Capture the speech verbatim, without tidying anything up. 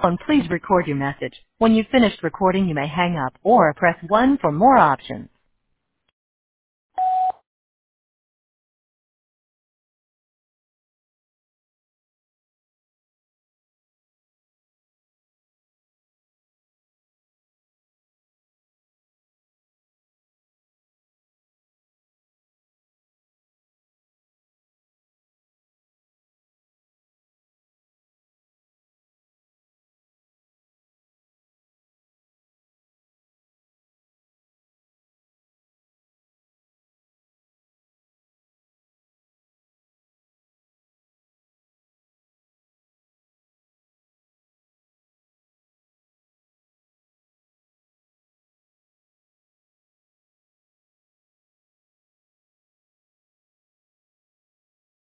And please record your message. When you've finished recording, you may hang up or press one for more options.